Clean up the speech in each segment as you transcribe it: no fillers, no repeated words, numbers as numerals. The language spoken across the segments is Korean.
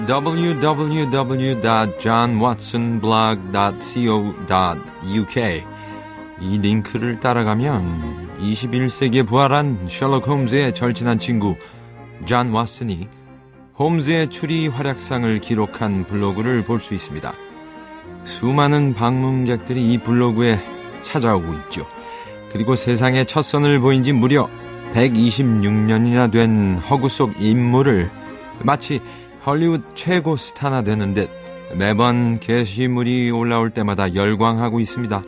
www.johnwatsonblog.co.uk 이 링크를 따라가면 21세기에 부활한 셜록 홈즈의 절친한 친구 존 왓슨이 홈즈의 추리 활약상을 기록한 블로그를 볼 수 있습니다. 수많은 방문객들이 이 블로그에 찾아오고 있죠. 그리고 세상에 첫 선을 보인 지 무려 126년이나 된 허구 속 인물을 마치 헐리우드 최고 스타나 되는 듯 매번 게시물이 올라올 때마다 열광하고 있습니다.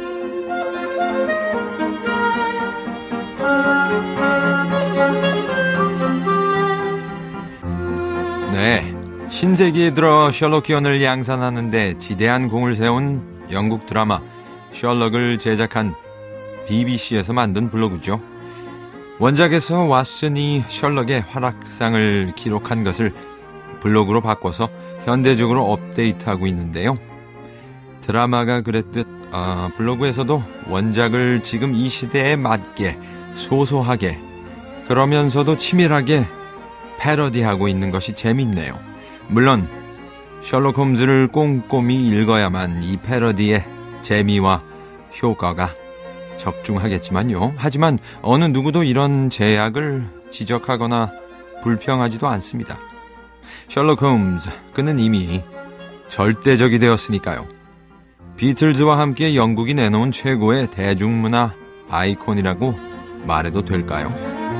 네, 신세기에 들어 셜록기원을 양산하는 데 지대한 공을 세운 영국 드라마 셜록을 제작한 BBC에서 만든 블로그죠. 원작에서 왓슨이 셜록의 활약상을 기록한 것을 블로그로 바꿔서 현대적으로 업데이트하고 있는데요. 드라마가 그랬듯 블로그에서도 원작을 지금 이 시대에 맞게 소소하게 그러면서도 치밀하게 패러디하고 있는 것이 재밌네요. 물론 셜록 홈즈를 꼼꼼히 읽어야만 이 패러디의 재미와 효과가 적중하겠지만요. 하지만 어느 누구도 이런 제약을 지적하거나 불평하지도 않습니다. 셜록 홈즈, 그는 이미 절대적이 되었으니까요. 비틀즈와 함께 영국이 내놓은 최고의 대중문화 아이콘이라고 말해도 될까요?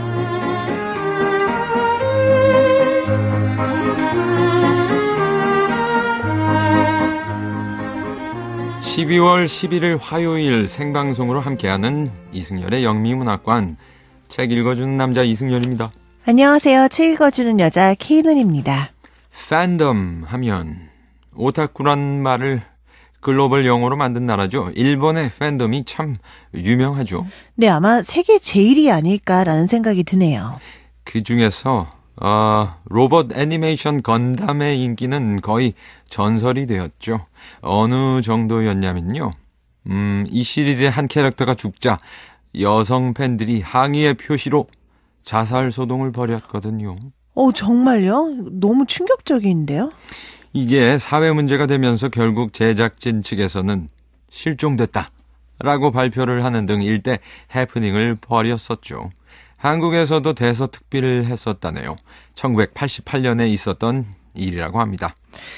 12월 11일 화요일 생방송으로 함께하는 이승열의 영미문학관, 책 읽어주는 남자 이승열입니다. 안녕하세요. 책 읽어주는 여자 케이는입니다. 팬덤 하면 오타쿠란 말을 글로벌 영어로 만든 나라죠. 일본의 팬덤이 참 유명하죠. 네, 아마 세계 제일이 아닐까라는 생각이 드네요. 그 중에서 로봇 애니메이션 건담의 인기는 거의 전설이 되었죠. 어느 정도였냐면요. 이 시리즈의 한 캐릭터가 죽자 여성 팬들이 항의의 표시로 자살 소동을 벌였거든요. 정말요? 너무 충격적인데요? 이게 사회 문제가 되면서 결국 제작진 측에서는 실종됐다라고 발표를 하는 등 일대 해프닝을 벌였었죠. 한국에서도 대서특필을 했었다네요. 1988년에 있었던 일이라고 합니다.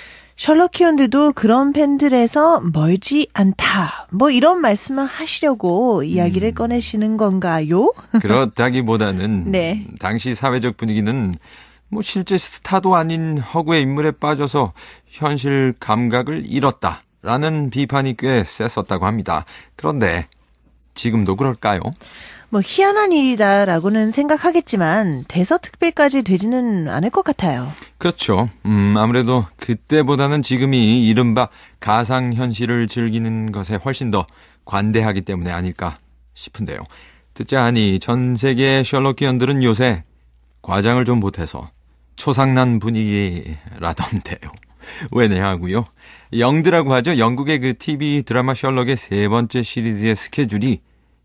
셜록키언들도 그런 팬들에서 멀지 않다. 이런 말씀을 하시려고 이야기를 꺼내시는 건가요? 그렇다기보다는 네. 당시 사회적 분위기는 실제 스타도 아닌 허구의 인물에 빠져서 현실 감각을 잃었다라는 비판이 꽤 셌었다고 합니다. 그런데 지금도 그럴까요? 희한한 일이다라고는 생각하겠지만 대서특필까지 되지는 않을 것 같아요. 그렇죠. 아무래도 그때보다는 지금이 이른바 가상현실을 즐기는 것에 훨씬 더 관대하기 때문에 아닐까 싶은데요. 듣자 하니 전 세계의 셜록기언들은 요새 과장을 좀 못해서 초상난 분위기라던데요. 왜냐하고요. 영드라고 하죠. 영국의 그 TV 드라마 셜록의 세 번째 시리즈의 스케줄이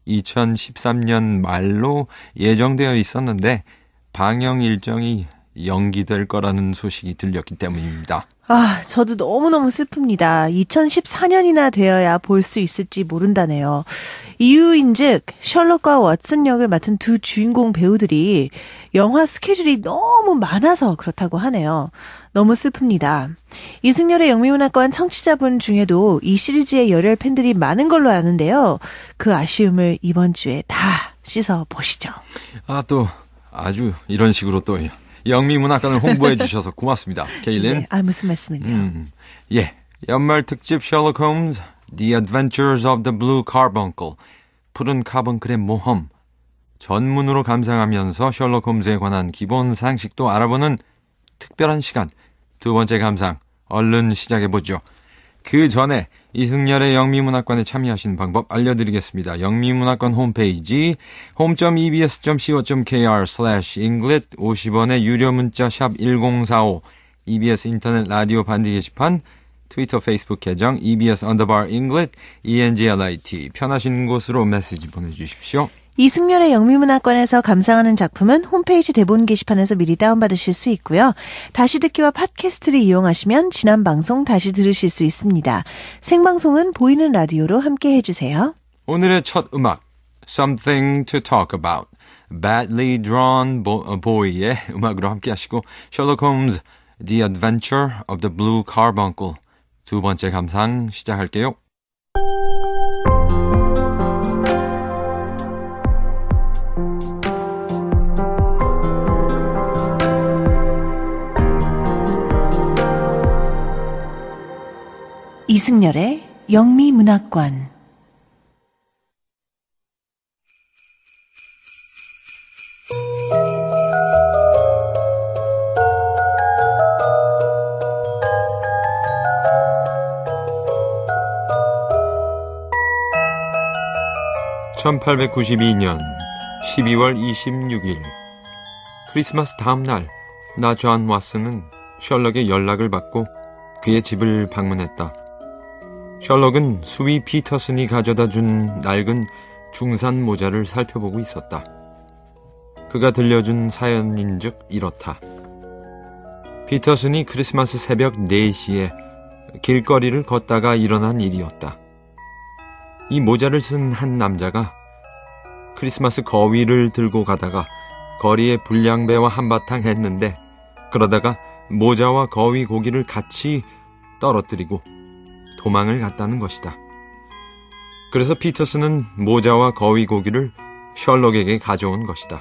2013년 말로 예정되어 있었는데 방영 일정이 연기될 거라는 소식이 들렸기 때문입니다. 저도 너무너무 슬픕니다. 2014년이나 되어야 볼 수 있을지 모른다네요. 이유인즉 셜록과 왓슨 역을 맡은 두 주인공 배우들이 영화 스케줄이 너무 많아서 그렇다고 하네요. 너무 슬픕니다. 이승열의 영미문학관 청취자분 중에도 이 시리즈의 열혈 팬들이 많은 걸로 아는데요. 그 아쉬움을 이번 주에 다 씻어보시죠. 또 아주 이런 식으로 또 영미문학관을 홍보해 주셔서 고맙습니다. 케일린. 네, 무슨 말씀을요. 연말 특집 셜록 홈즈 The Adventures of the Blue Carbuncle, 푸른 카본클의 모험. 전문으로 감상하면서 셜록 홈즈에 관한 기본 상식도 알아보는 특별한 시간. 두 번째 감상, 얼른 시작해보죠. 그 전에 이승열의 영미문학관에 참여하시는 방법 알려드리겠습니다. 영미문학관 홈페이지 home.ebs.co.kr/english 50원의 유료 문자 샵 1045 EBS 인터넷 라디오 반디 게시판 트위터 페이스북 계정 EBS_English ENGLIT 편하신 곳으로 메시지 보내주십시오. 이승열의 영미문학관에서 감상하는 작품은 홈페이지 대본 게시판에서 미리 다운받으실 수 있고요. 다시 듣기와 팟캐스트를 이용하시면 지난 방송 다시 들으실 수 있습니다. 생방송은 보이는 라디오로 함께 해주세요. 오늘의 첫 음악, Something to Talk About, Badly Drawn Boy의 음악으로 함께 하시고 Sherlock Holmes, The Adventure of the Blue Carbuncle 두 번째 감상 시작할게요. 이승열의 영미문학관. (1892년 12월 26일) 크리스마스 다음날 나 존 왓슨은 셜록의 연락을 받고 그의 집을 방문했다. 셜록은 수위 피터슨이 가져다 준 낡은 중산 모자를 살펴보고 있었다. 그가 들려준 사연인즉 이렇다. 피터슨이 크리스마스 새벽 4시에 길거리를 걷다가 일어난 일이었다. 이 모자를 쓴 한 남자가 크리스마스 거위를 들고 가다가 거리에 불량배와 한바탕 했는데 그러다가 모자와 거위 고기를 같이 떨어뜨리고 도망을 갔다는 것이다. 그래서 피터슨은 모자와 거위 고기를 셜록에게 가져온 것이다.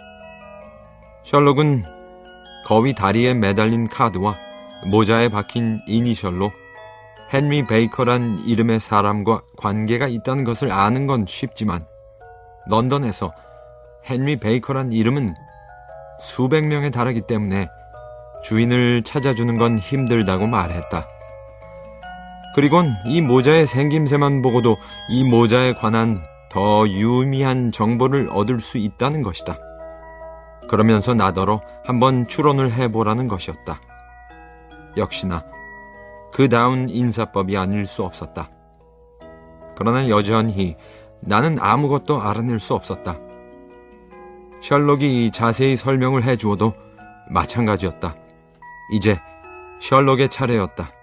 셜록은 거위 다리에 매달린 카드와 모자에 박힌 이니셜로 헨리 베이커란 이름의 사람과 관계가 있다는 것을 아는 건 쉽지만 런던에서 헨리 베이커란 이름은 수백 명에 달하기 때문에 주인을 찾아주는 건 힘들다고 말했다. 그리곤 이 모자의 생김새만 보고도 이 모자에 관한 더 유의미한 정보를 얻을 수 있다는 것이다. 그러면서 나더러 한번 추론을 해보라는 것이었다. 역시나 그다운 인사법이 아닐 수 없었다. 그러나 여전히 나는 아무것도 알아낼 수 없었다. 셜록이 자세히 설명을 해주어도 마찬가지였다. 이제 셜록의 차례였다.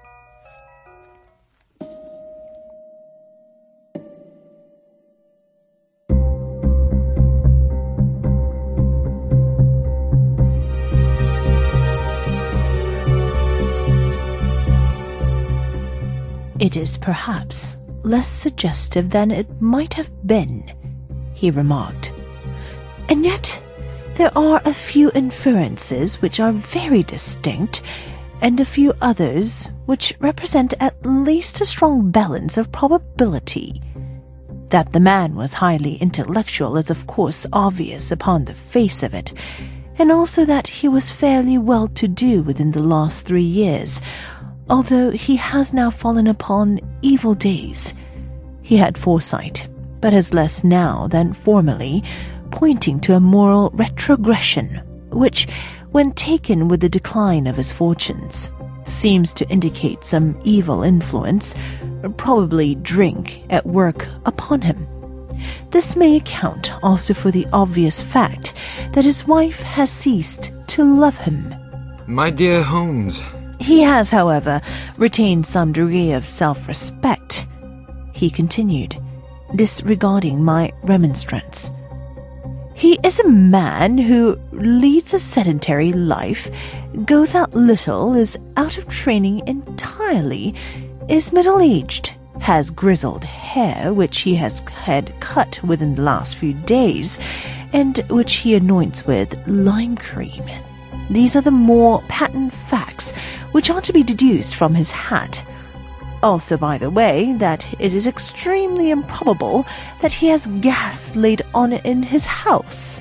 It is perhaps less suggestive than it might have been, he remarked. And yet, there are a few inferences which are very distinct, and a few others which represent at least a strong balance of probability. That the man was highly intellectual is of course obvious upon the face of it, and also that he was fairly well-to-do within the last 3 years, although he has now fallen upon evil days. He had foresight, but has less now than formerly, pointing to a moral retrogression, which, when taken with the decline of his fortunes, seems to indicate some evil influence, probably drink, at work upon him. This may account also for the obvious fact that his wife has ceased to love him. My dear Holmes, he has, however, retained some degree of self-respect, he continued, disregarding my remonstrance. He is a man who leads a sedentary life, goes out little, is out of training entirely, is middle-aged, has grizzled hair, which he has had cut within the last few days, and which he anoints with lime cream. These are the more patent facts which are to be deduced from his hat. Also, by the way, that it is extremely improbable that he has gas laid on in his house.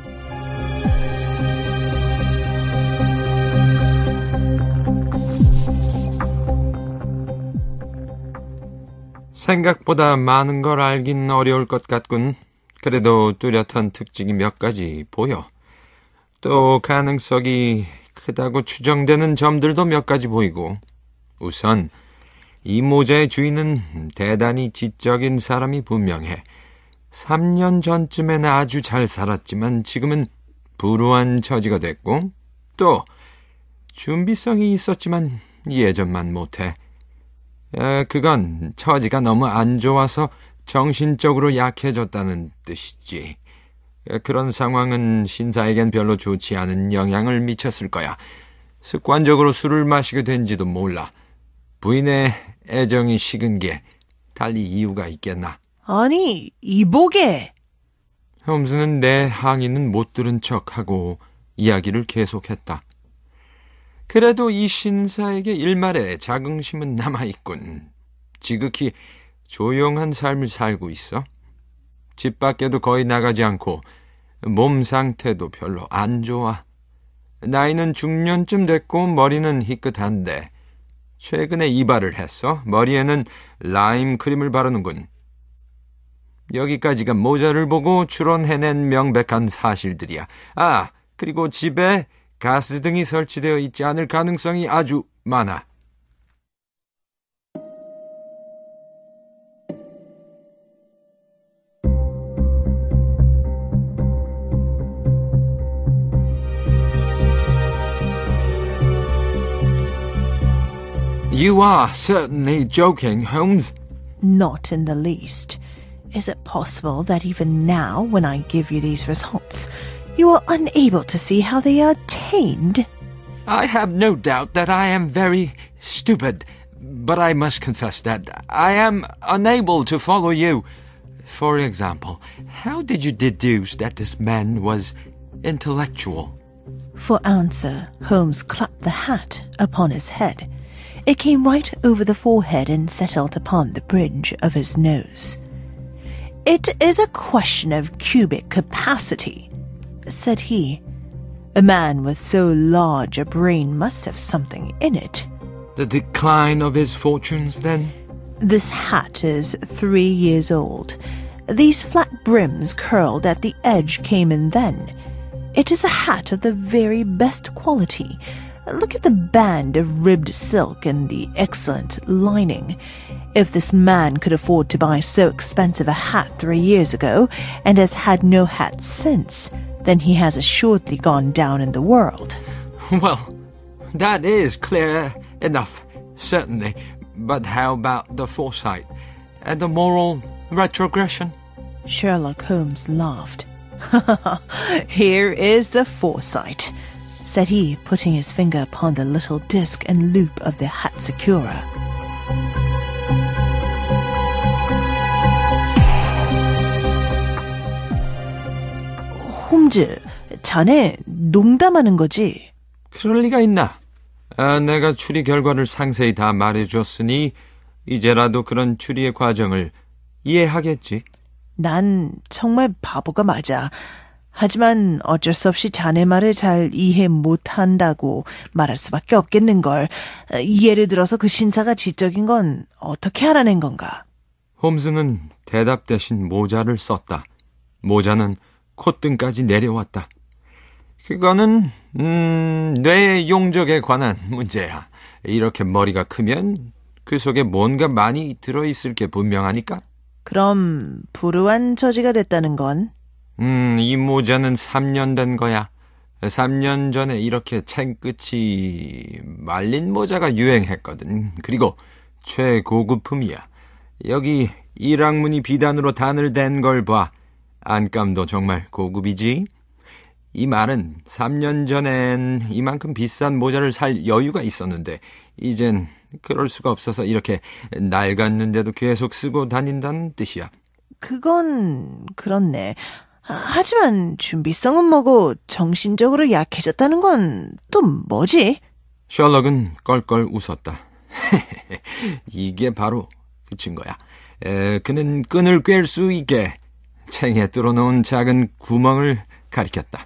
생각보다 많은 걸 알긴 어려울 것 같군. 그래도 뚜렷한 특징이 몇 가지 보여. 또 가능성이 크다고 추정되는 점들도 몇 가지 보이고. 우선 이 모자의 주인은 대단히 지적인 사람이 분명해. 3년 전쯤엔 아주 잘 살았지만 지금은 불우한 처지가 됐고 또 준비성이 있었지만 예전만 못해. 그건 처지가 너무 안 좋아서 정신적으로 약해졌다는 뜻이지. 그런 상황은 신사에겐 별로 좋지 않은 영향을 미쳤을 거야. 습관적으로 술을 마시게 된지도 몰라. 부인의 애정이 식은 게 달리 이유가 있겠나. 아니, 이보게. 홈즈는 내 항의는 못 들은 척하고 이야기를 계속했다. 그래도 이 신사에게 일말의 자긍심은 남아있군. 지극히 조용한 삶을 살고 있어. 집 밖에도 거의 나가지 않고 몸 상태도 별로 안 좋아. 나이는 중년쯤 됐고 머리는 희끗한데 최근에 이발을 했어. 머리에는 라임 크림을 바르는군. 여기까지가 모자를 보고 추론해낸 명백한 사실들이야. 그리고 집에 가스등이 설치되어 있지 않을 가능성이 아주 많아. You are certainly joking, Holmes. Not in the least. Is it possible that even now, when I give you these results, you are unable to see how they are attained? I have no doubt that I am very stupid, but I must confess that I am unable to follow you. For example, how did you deduce that this man was intellectual? For answer, Holmes clapped the hat upon his head. It came right over the forehead and settled upon the bridge of his nose. It is a question of cubic capacity, said he. A man with so large a brain must have something in it. The decline of his fortunes, then? This hat is 3 years old. These flat brims curled at the edge came in then. It is a hat of the very best quality. Look at the band of ribbed silk and the excellent lining. If this man could afford to buy so expensive a hat 3 years ago and has had no hat since, then he has assuredly gone down in the world. Well, that is clear enough, certainly. But how about the foresight and the moral retrogression? Sherlock Holmes laughed. Here is the foresight, said he, putting his finger upon the little disc and loop of the Hatsukura. 홈즈, 자네 농담하는 거지? 그럴 리가 있나? 내가 추리 결과를 상세히 다 말해줬으니 이제라도 그런 추리의 과정을 이해하겠지. 난 정말 바보가 맞아. 하지만 어쩔 수 없이 자네 말을 잘 이해 못한다고 말할 수밖에 없겠는걸. 예를 들어서 그 신사가 지적인 건 어떻게 알아낸 건가? 홈즈는 대답 대신 모자를 썼다. 모자는 콧등까지 내려왔다. 그거는 뇌의 용적에 관한 문제야. 이렇게 머리가 크면 그 속에 뭔가 많이 들어있을 게 분명하니까. 그럼 불우한 처지가 됐다는 건? 이 모자는 3년 된 거야. 3년 전에 이렇게 챙끝이 말린 모자가 유행했거든. 그리고 최고급품이야. 여기 일학문이 비단으로 단을 댄 걸 봐. 안감도 정말 고급이지. 이 말은 3년 전엔 이만큼 비싼 모자를 살 여유가 있었는데 이젠 그럴 수가 없어서 이렇게 낡았는데도 계속 쓰고 다닌다는 뜻이야. 그건 그렇네. 하지만 준비성은 뭐고 정신적으로 약해졌다는 건 또 뭐지? 셜록은 껄껄 웃었다. 이게 바로 그 증거야. 그는 끈을 꿰을 수 있게 챙에 뚫어놓은 작은 구멍을 가리켰다.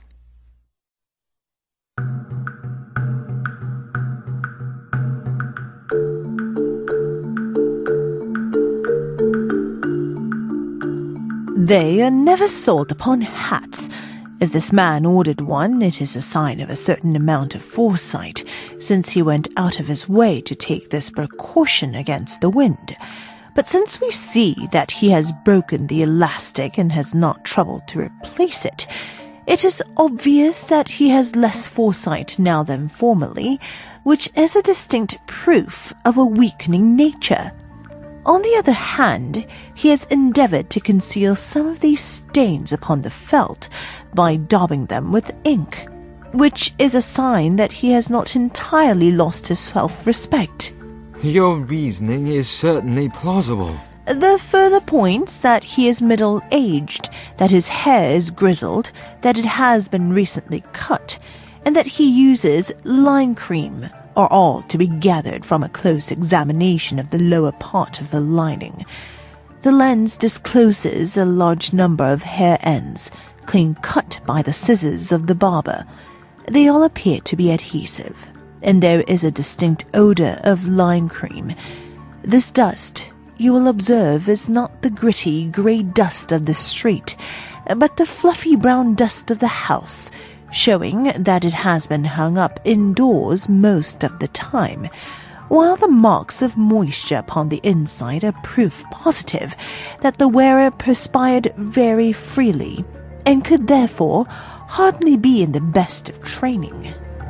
They are never sold upon hats. If this man ordered one, it is a sign of a certain amount of foresight, since he went out of his way to take this precaution against the wind. But since we see that he has broken the elastic and has not troubled to replace it, it is obvious that he has less foresight now than formerly, which is a distinct proof of a weakening nature. On the other hand, he has endeavored to conceal some of these stains upon the felt by daubing them with ink, which is a sign that he has not entirely lost his self-respect. Your reasoning is certainly plausible. The further points that he is middle-aged, that his hair is grizzled, that it has been recently cut, and that he uses lime cream are all to be gathered from a close examination of the lower part of the lining. The lens discloses a large number of hair ends, clean cut by the scissors of the barber. They all appear to be adhesive, and there is a distinct odor of lime cream. This dust, you will observe, is not the gritty, grey dust of the street, but the fluffy brown dust of the house, showing that it has been hung up indoors most of the time, while the marks of moisture upon the inside are proof positive that the wearer perspired very freely, and could therefore hardly be in the best of training.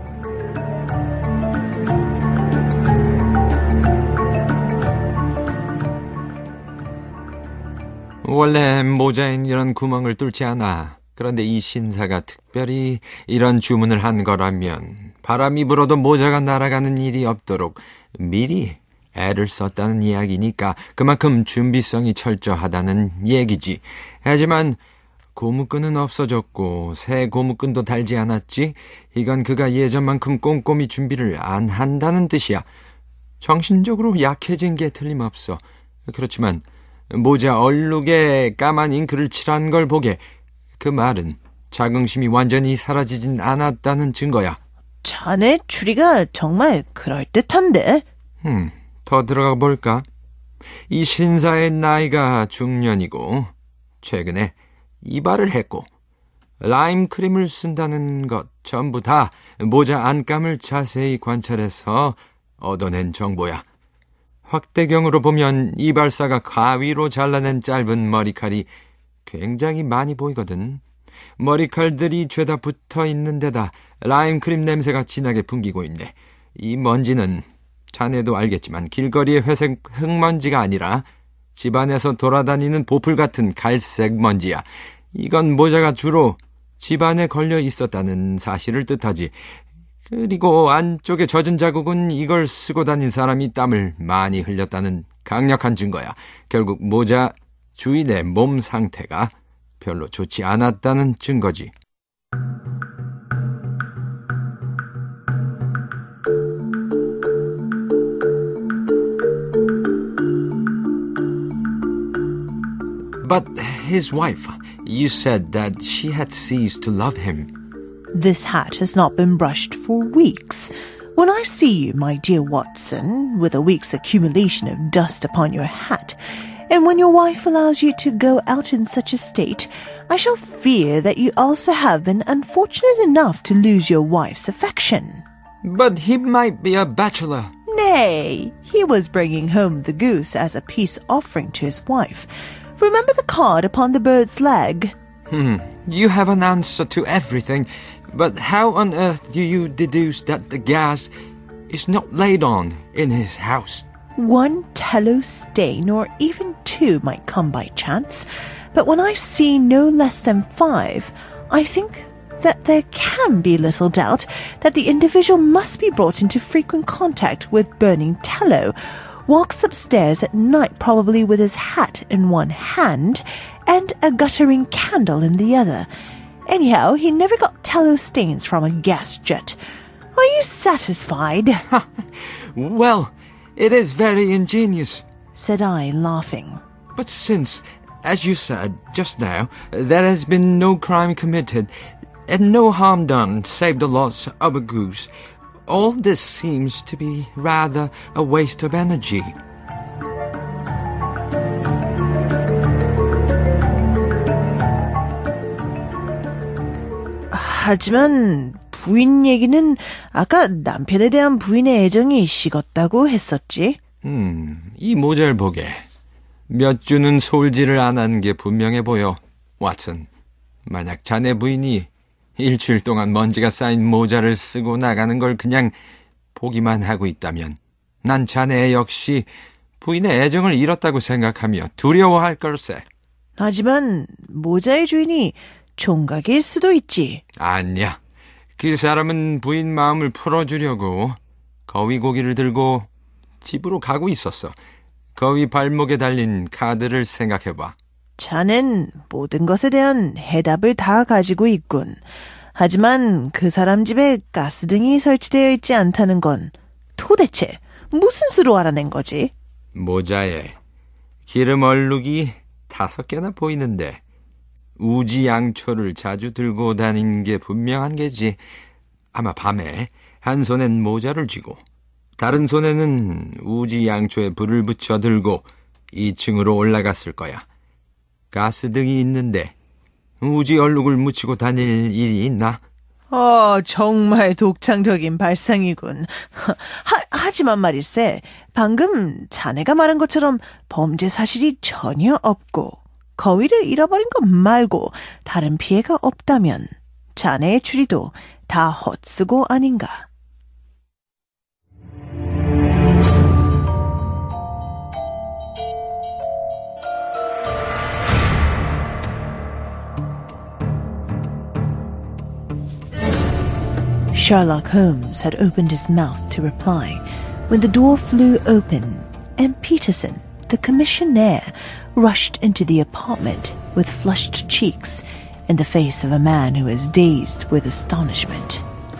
원래 모자엔 이런 구멍을 뚫지 않아. 그런데 이 신사가 특별히 이런 주문을 한 거라면 바람이 불어도 모자가 날아가는 일이 없도록 미리 애를 썼다는 이야기니까 그만큼 준비성이 철저하다는 얘기지. 하지만 고무끈은 없어졌고 새 고무끈도 달지 않았지. 이건 그가 예전만큼 꼼꼼히 준비를 안 한다는 뜻이야. 정신적으로 약해진 게 틀림없어. 그렇지만 모자 얼룩에 까만 잉크를 칠한 걸 보게 그 말은 자긍심이 완전히 사라지진 않았다는 증거야. 자네 추리가 정말 그럴듯한데? 더 들어가 볼까? 이 신사의 나이가 중년이고 최근에 이발을 했고 라임 크림을 쓴다는 것 전부 다 모자 안감을 자세히 관찰해서 얻어낸 정보야. 확대경으로 보면 이발사가 가위로 잘라낸 짧은 머리칼이 굉장히 많이 보이거든. 머리칼들이 죄다 붙어 있는 데다 라임크림 냄새가 진하게 풍기고 있네. 이 먼지는 자네도 알겠지만 길거리의 회색 흙먼지가 아니라 집안에서 돌아다니는 보풀 같은 갈색 먼지야. 이건 모자가 주로 집안에 걸려 있었다는 사실을 뜻하지. 그리고 안쪽에 젖은 자국은 이걸 쓰고 다닌 사람이 땀을 많이 흘렸다는 강력한 증거야. 결국 모자 주인의 몸 상태가 별로 좋지 않았다는 증거지. But his wife, you said that she had ceased to love him. This hat has not been brushed for weeks. When I see you, my dear Watson, with a week's accumulation of dust upon your hat, and when your wife allows you to go out in such a state, I shall fear that you also have been unfortunate enough to lose your wife's affection. But he might be a bachelor. Nay, he was bringing home the goose as a peace offering to his wife. Remember the card upon the bird's leg? You have an answer to everything, but how on earth do you deduce that the gas is not laid on in his house? One tallow stain or even two might come by chance, but when I see no less than 5, I think that there can be little doubt that the individual must be brought into frequent contact with burning tallow, walks upstairs at night probably with his hat in one hand and a guttering candle in the other. Anyhow, he never got tallow stains from a gas jet. Are you satisfied? Well, it is very ingenious, said I, laughing. But since, as you said just now, there has been no crime committed and no harm done save the loss of a goose, all this seems to be rather a waste of energy. 하지만 부인 얘기는 아까 남편에 대한 부인의 애정이 식었다고 했었지. 이 모자를 보게. 몇 주는 솔질을 안 한 게 분명해 보여, 왓슨. 만약 자네 부인이 일주일 동안 먼지가 쌓인 모자를 쓰고 나가는 걸 그냥 보기만 하고 있다면 난 자네 역시 부인의 애정을 잃었다고 생각하며 두려워할 걸세. 하지만 모자의 주인이 총각일 수도 있지. 아니야. 그 사람은 부인 마음을 풀어주려고 거위 고기를 들고 집으로 가고 있었어. 거위 발목에 달린 카드를 생각해봐. 자넨 모든 것에 대한 해답을 다 가지고 있군. 하지만 그 사람 집에 가스등이 설치되어 있지 않다는 건 도대체 무슨 수로 알아낸 거지? 모자에 기름 얼룩이 5개나 보이는데 우지양초를 자주 들고 다닌 게 분명한 게지. 아마 밤에 한 손엔 모자를 쥐고 다른 손에는 우지양초에 불을 붙여 들고 2층으로 올라갔을 거야. 가스등이 있는데 우지 얼룩을 묻히고 다닐 일이 있나? 정말 독창적인 발상이군. 하지만 말일세, 방금 자네가 말한 것처럼 범죄 사실이 전혀 없고 거위를 잃어버린 것 말고 다른 피해가 없다면 자네의 추리도 다 헛수고 아닌가. Sherlock Holmes had opened his mouth to reply when the door flew open and Peterson, the commissionaire, rushed into the apartment with flushed cheeks and the face of a man who was dazed with astonishment.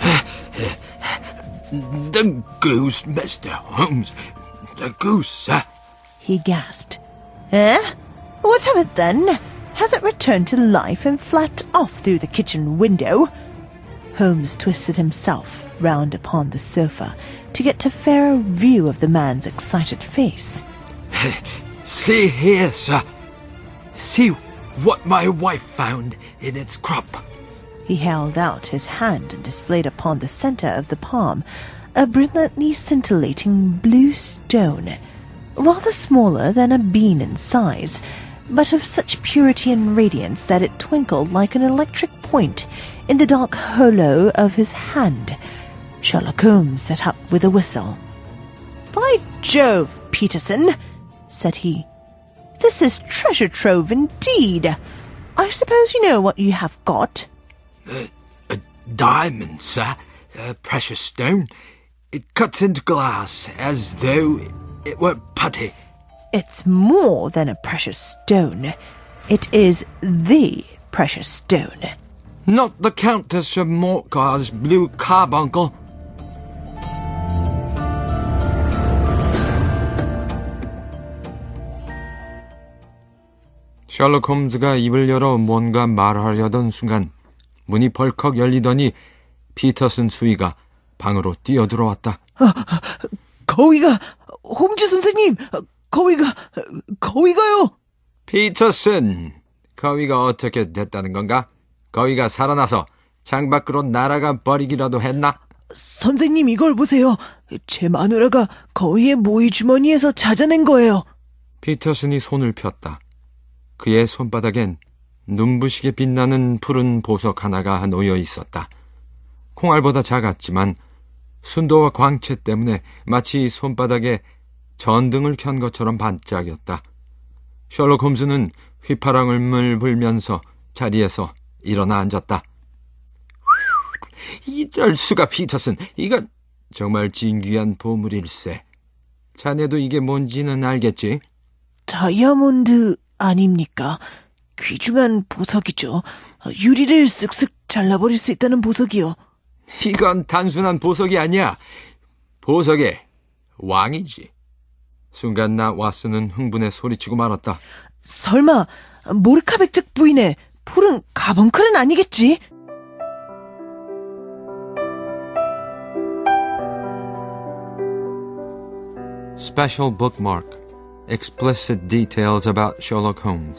The goose, Mr. Holmes. The goose, He gasped. Eh? What of it then? Has it returned to life and flapped off through the kitchen window? Holmes twisted himself round upon the sofa to get a fairer view of the man's excited face. See here, sir. See what my wife found in its crop. He held out his hand and displayed upon the center of the palm a brilliantly scintillating blue stone, rather smaller than a bean in size, but of such purity and radiance that it twinkled like an electric point in the dark hollow of his hand. Sherlock Holmes sat up with a whistle. "By Jove, Peterson," said he, "this is treasure trove indeed. I suppose you know what you have got?" A diamond, sir. A precious stone. It cuts into glass as though it were putty. It's more than a precious stone. It is the precious stone. Not the Countess of Morcar's blue carbuncle. 셜록 홈즈가 입을 열어 뭔가 말하려던 순간 문이 벌컥 열리더니 피터슨 수위가 방으로 뛰어들어왔다. 거위가, 홈즈 선생님, 거위가요. 피터슨, 거위가 어떻게 됐다는 건가? 거위가 살아나서 창밖으로 날아가 버리기라도 했나? 선생님, 이걸 보세요. 제 마누라가 거위의 모이 주머니에서 찾아낸 거예요. 피터슨이 손을 폈다. 그의 손바닥엔 눈부시게 빛나는 푸른 보석 하나가 놓여 있었다. 콩알보다 작았지만 순도와 광채 때문에 마치 손바닥에 전등을 켠 것처럼 반짝였다. 셜록 홈즈는 휘파람을 불면서 자리에서 일어나 앉았다. 이럴 수가, 피터슨. 이건 정말 진귀한 보물일세. 자네도 이게 뭔지는 알겠지? 다이아몬드 아닙니까? 귀중한 보석이죠. 유리를 쓱쓱 잘라버릴 수 있다는 보석이요. 이건 단순한 보석이 아니야. 보석의 왕이지. 순간 나 왓슨은 흥분에 소리치고 말았다. 설마 모르카 백작 부인의 푸른 가벙클은 아니겠지? Special bookmark. Explicit details about Sherlock Holmes.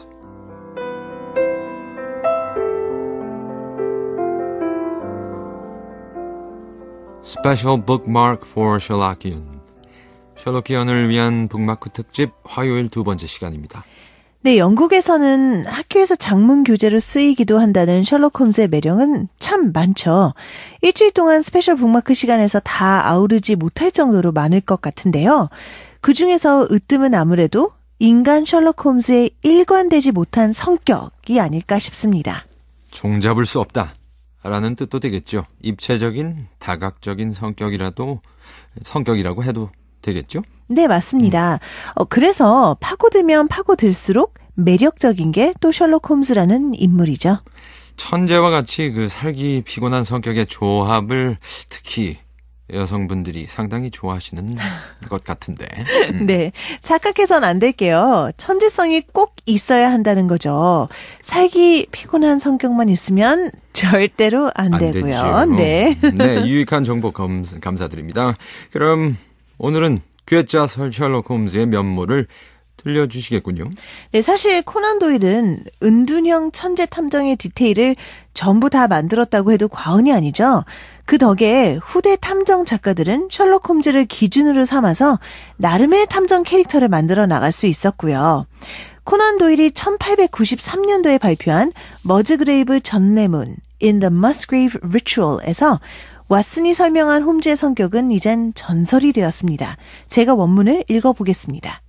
Special bookmark for Sherlockian. 셜록 기원을 위한 북마크 특집 화요일 두 번째 시간입니다. 네, 영국에서는 학교에서 장문 교재로 쓰이기도 한다는 셜록 홈즈의 매력은 참 많죠. 일주일 동안 스페셜 북마크 시간에서 다 아우르지 못할 정도로 많을 것 같은데요. 그중에서 으뜸은 아무래도 인간 셜록 홈즈의 일관되지 못한 성격이 아닐까 싶습니다. 종잡을 수 없다 라는 뜻도 되겠죠. 입체적인 다각적인 성격이라고 해도 되겠죠? 네, 맞습니다. 그래서 파고들면 파고들수록 매력적인 게 또 셜록 홈즈라는 인물이죠. 천재와 같이 그 살기 피곤한 성격의 조합을 특히 여성분들이 상당히 좋아하시는 것 같은데. 네, 착각해선 안 될게요. 천재성이 꼭 있어야 한다는 거죠. 살기 피곤한 성격만 있으면 절대로 안 되고요. 되죠. 네. 네, 유익한 정보 감사드립니다. 그럼 오늘은 괴짜 셜록 홈즈의 면모를 들려주시겠군요. 네, 사실 코난 도일은 은둔형 천재 탐정의 디테일을 전부 다 만들었다고 해도 과언이 아니죠. 그 덕에 후대 탐정 작가들은 셜록 홈즈를 기준으로 삼아서 나름의 탐정 캐릭터를 만들어 나갈 수 있었고요. 코난 도일이 1893년도에 발표한 머즈그레이브 전례문 In the Musgrave Ritual에서 왓슨이 설명한 홈즈의 성격은 이젠 전설이 되었습니다. 제가 원문을 읽어보겠습니다.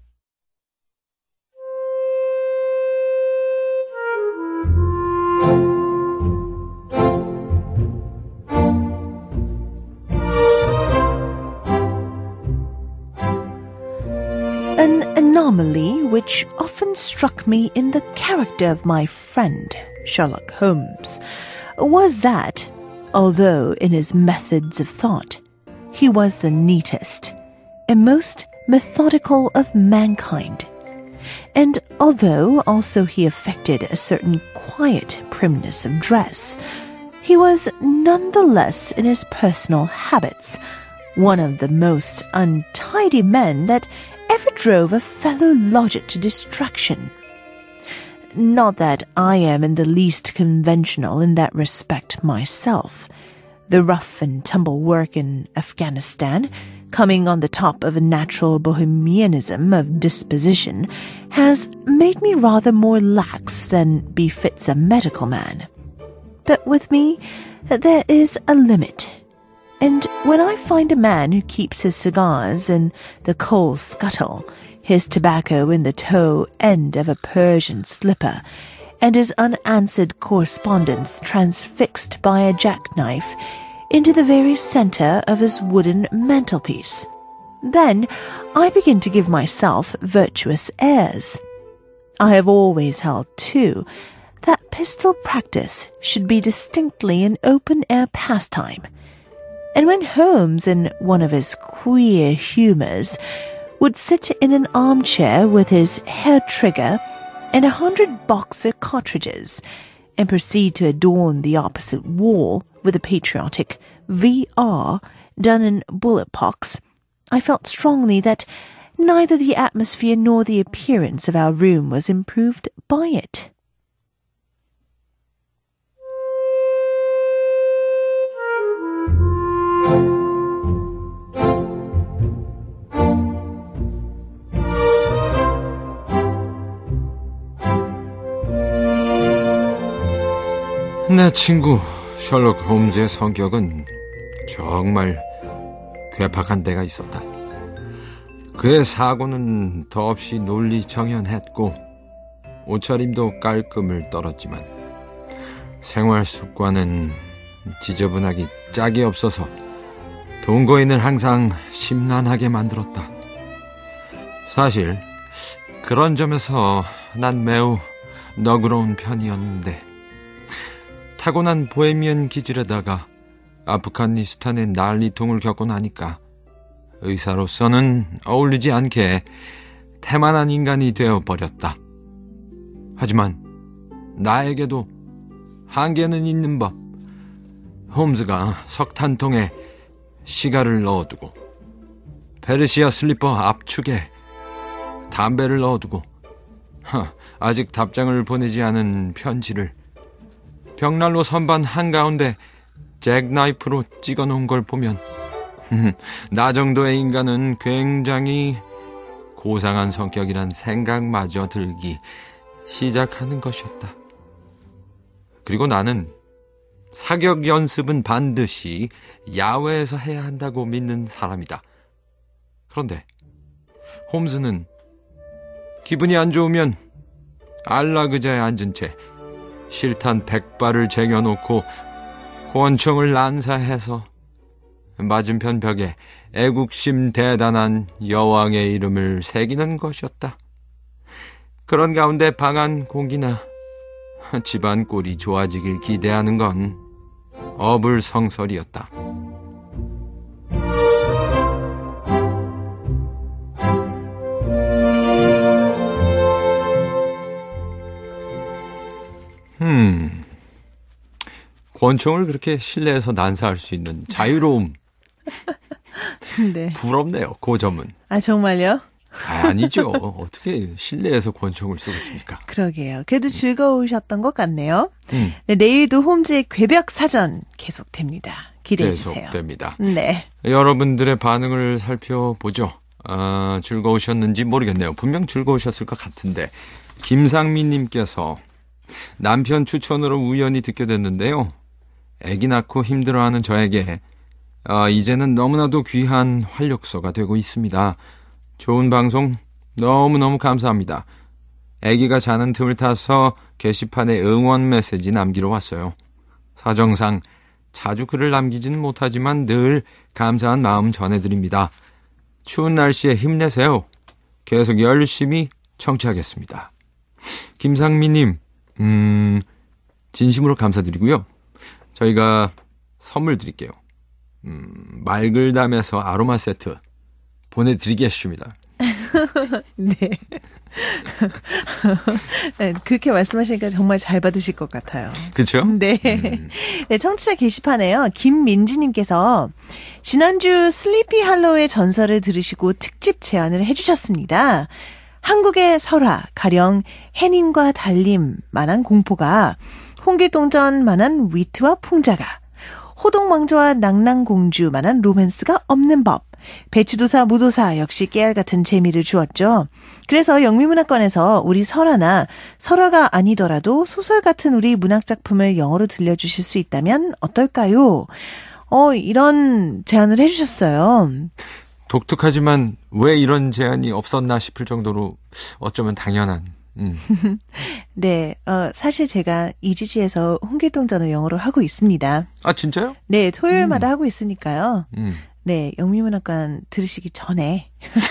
An anomaly which often struck me in the character of my friend, Sherlock Holmes, was that, although in his methods of thought, he was the neatest and most methodical of mankind, and although also he affected a certain quiet primness of dress, he was nonetheless in his personal habits one of the most untidy men that ever drove a fellow lodger to distraction. Not that I am in the least conventional in that respect myself. The rough and tumble work in Afghanistan, coming on the top of a natural bohemianism of disposition, has made me rather more lax than befits a medical man. But with me, there is a limit. And when I find a man who keeps his cigars in the coal scuttle, his tobacco in the toe end of a Persian slipper, and his unanswered correspondence transfixed by a jackknife into the very center of his wooden mantelpiece, then I begin to give myself virtuous airs. I have always held, too, that pistol practice should be distinctly an open-air pastime. And when Holmes, in one of his queer humours, would sit in an armchair with his hair trigger and 100 boxer cartridges, and proceed to adorn the opposite wall with a patriotic VR done in bullet pox, I felt strongly that neither the atmosphere nor the appearance of our room was improved by it. 내 친구 셜록 홈즈의 성격은 정말 괴팍한 데가 있었다. 그의 사고는 더없이 논리정연했고 옷차림도 깔끔을 떨었지만 생활 습관은 지저분하기 짝이 없어서 동거인을 항상 심란하게 만들었다. 사실 그런 점에서 난 매우 너그러운 편이었는데 타고난 보헤미안 기질에다가 아프가니스탄의 난리통을 겪고 나니까 의사로서는 어울리지 않게 태만한 인간이 되어버렸다. 하지만 나에게도 한계는 있는 법. 홈즈가 석탄통에 시가를 넣어두고 페르시아 슬리퍼 압축에 담배를 넣어두고 아직 답장을 보내지 않은 편지를 벽난로 선반 한가운데 잭나이프로 찍어놓은 걸 보면 나 정도의 인간은 굉장히 고상한 성격이란 생각마저 들기 시작하는 것이었다. 그리고 나는 사격 연습은 반드시 야외에서 해야 한다고 믿는 사람이다. 그런데 홈즈는 기분이 안 좋으면 안락의자에 앉은 채 실탄 100발을 쟁여놓고 권총을 난사해서 맞은편 벽에 애국심 대단한 여왕의 이름을 새기는 것이었다. 그런 가운데 방안 공기나 집안 꼴이 좋아지길 기대하는 건 어불성설이었다. 권총을 그렇게 실내에서 난사할 수 있는 자유로움. 네. 부럽네요, 그 점은. 아, 정말요? 아니죠. 어떻게 실내에서 권총을 쏘겠습니까? 그러게요. 그래도 즐거우셨던 것 같네요. 네, 내일도 홈즈의 궤벽 사전 계속됩니다. 기대해주세요. 계속됩니다. 네. 여러분들의 반응을 살펴보죠. 즐거우셨는지 모르겠네요. 분명 즐거우셨을 것 같은데. 김상민님께서 남편 추천으로 우연히 듣게 됐는데요. 아기 낳고 힘들어하는 저에게 이제는 너무나도 귀한 활력소가 되고 있습니다. 좋은 방송 너무너무 감사합니다. 아기가 자는 틈을 타서 게시판에 응원 메시지 남기러 왔어요. 사정상 자주 글을 남기지는 못하지만 늘 감사한 마음 전해드립니다. 추운 날씨에 힘내세요. 계속 열심히 청취하겠습니다. 김상미님, 진심으로 감사드리고요. 저희가 선물 드릴게요. 말글담에서 아로마 세트 보내드리겠습니다. 네. 네. 그렇게 말씀하시니까 정말 잘 받으실 것 같아요. 그렇죠? 네. 네, 청취자 게시판에요. 김민지님께서 지난주 슬리피 할로우의 전설을 들으시고 특집 제안을 해주셨습니다. 한국의 설화, 가령 해님과 달님만한 공포가 홍길동전만한 위트와 풍자가 호동왕조와 낭랑공주만한 로맨스가 없는 법, 배추도사 무도사 역시 깨알 같은 재미를 주었죠. 그래서 영미문학관에서 우리 설화나 설화가 아니더라도 소설 같은 우리 문학작품을 영어로 들려주실 수 있다면 어떨까요? 이런 제안을 해주셨어요. 독특하지만 왜 이런 제안이 없었나 싶을 정도로 어쩌면 당연한. 네, 사실 제가 이지지에서 홍길동전을 영어로 하고 있습니다. 아, 진짜요? 네, 토요일마다 하고 있으니까요. 네, 영미문학관 들으시기 전에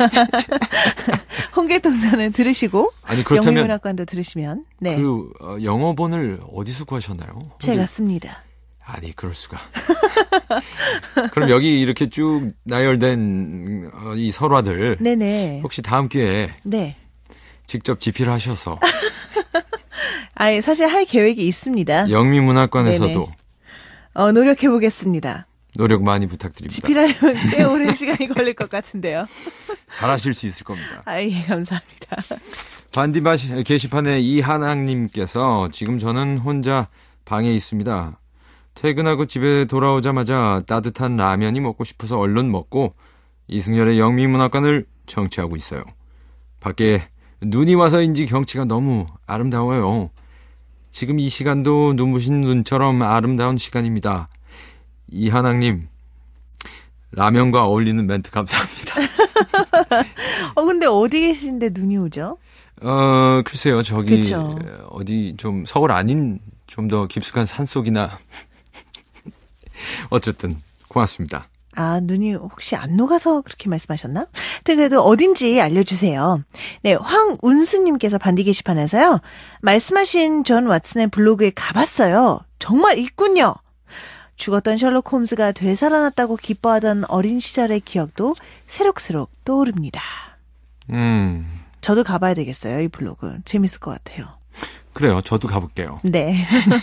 홍길동전을 들으시고 아니, 그렇다면 영미문학관도 들으시면 네. 그 영어본을 어디서 구하셨나요? 제가 씁니다. 아니, 그럴 수가. 그럼 여기 이렇게 쭉 나열된 이 설화들 네네. 혹시 다음 기회에 네. 직접 집필 하셔서 아예 사실 할 계획이 있습니다. 영미문학관에서도 노력해 보겠습니다. 노력 많이 부탁드립니다. 집필하려면 꽤 오랜 시간이 걸릴 것 같은데요. 잘하실 수 있을 겁니다. 예, 감사합니다. 반디바 게시판에 이한학님께서 지금 저는 혼자 방에 있습니다. 퇴근하고 집에 돌아오자마자 따뜻한 라면이 먹고 싶어서 얼른 먹고 이승열의 영미문학관을 청취하고 있어요. 밖에 눈이 와서인지 경치가 너무 아름다워요. 지금 이 시간도 눈부신 눈처럼 아름다운 시간입니다. 이한학님, 라면과 어울리는 멘트 감사합니다. 근데 어디 계신데 눈이 오죠? 글쎄요, 저기 그쵸. 어디 좀 서울 아닌 좀 더 깊숙한 산속이나 어쨌든 고맙습니다. 눈이 혹시 안 녹아서 그렇게 말씀하셨나? 그래도 어딘지 알려주세요. 네, 황운수님께서 반디 게시판에서요. 말씀하신 존 왓슨의 블로그에 가봤어요. 정말 있군요. 죽었던 셜록 홈즈가 되살아났다고 기뻐하던 어린 시절의 기억도 새록새록 떠오릅니다. 저도 가봐야 되겠어요, 이 블로그. 재밌을 것 같아요. 그래요, 저도 가볼게요. 네.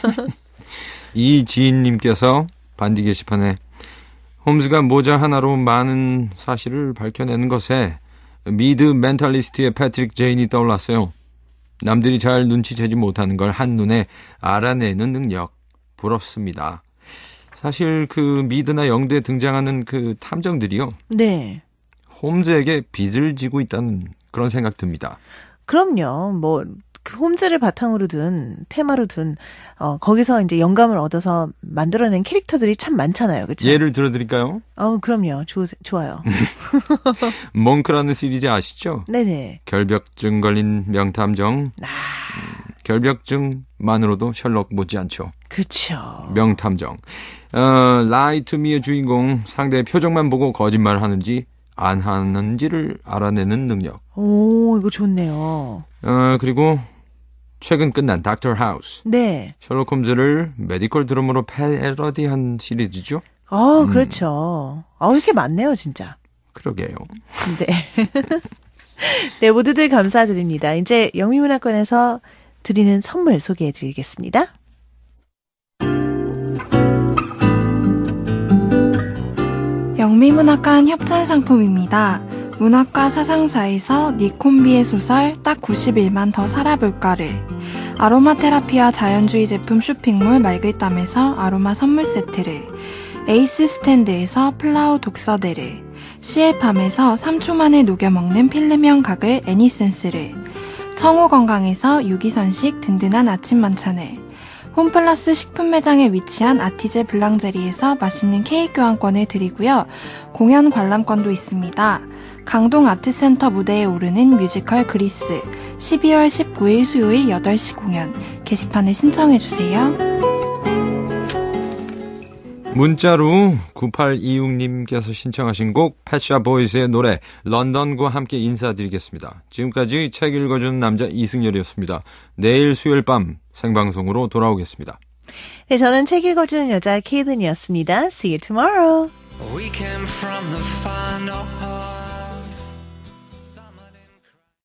이지인님께서 반디 게시판에 홈즈가 모자 하나로 많은 사실을 밝혀내는 것에 미드 멘탈리스트의 패트릭 제인이 떠올랐어요. 남들이 잘 눈치채지 못하는 걸 한눈에 알아내는 능력 부럽습니다. 사실 그 미드나 영드에 등장하는 그 탐정들이요. 네. 홈즈에게 빚을 지고 있다는 그런 생각 듭니다. 그럼요. 뭐, 그 홈즈를 바탕으로 둔, 테마로 둔, 거기서 이제 영감을 얻어서 만들어낸 캐릭터들이 참 많잖아요. 그쵸? 예를 들어드릴까요? 그럼요. 좋아요. 몽크라는 시리즈 아시죠? 네네. 결벽증 걸린 명탐정. 결벽증만으로도 셜록 못지않죠. 그렇죠. 명탐정. Lie to Me의 주인공 상대의 표정만 보고 거짓말을 하는지 안 하는지를 알아내는 능력. 오, 이거 좋네요. 그리고 최근 끝난 닥터 하우스. 네. 셜록 홈즈를 메디컬 드럼으로 패러디한 시리즈죠. 그렇죠. 이렇게 많네요, 진짜. 그러게요. 네. 네, 모두들 감사드립니다. 이제 영미문화권에서 드리는 선물 소개해드리겠습니다. 영미문학관 협찬 상품입니다. 문학과 사상사에서 니콤비의 소설 딱 91만 더 살아볼까를, 아로마 테라피와 자연주의 제품 쇼핑몰 말글담에서 아로마 선물 세트를, 에이스 스탠드에서 플라워 독서대를, 시에팜에서 3초 만에 녹여먹는 필름형 가글 애니센스를, 청호건강에서 유기선식 든든한 아침 만찬을, 홈플러스 식품 매장에 위치한 아티제 블랑제리에서 맛있는 케이크 교환권을 드리고요. 공연 관람권도 있습니다. 강동 아트센터 무대에 오르는 뮤지컬 그리스 12월 19일 수요일 8시 공연 게시판에 신청해주세요. 문자로 9826님께서 신청하신 곡 펫샵보이스의 노래 런던과 함께 인사드리겠습니다. 지금까지 책 읽어주는 남자 이승열이었습니다. 내일 수요일 밤 생방송으로 돌아오겠습니다. 네, 저는 책 읽어주는 여자 케이든이었습니다. See you tomorrow. We came from the final